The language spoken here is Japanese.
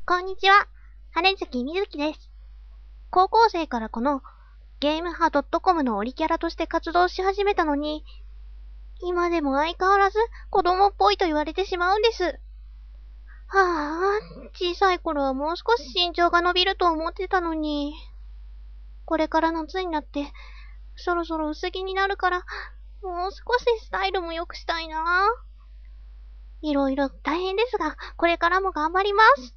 こんにちは。羽月みずきです。高校生からこのゲームハ .com のオリキャラとして活動し始めたのに、今でも相変わらず子供っぽいと言われてしまうんです。はぁ、小さい頃はもう少し身長が伸びると思ってたのに、これから夏になって、そろそろ薄着になるから、もう少しスタイルも良くしたいな。いろいろ大変ですが、これからも頑張ります。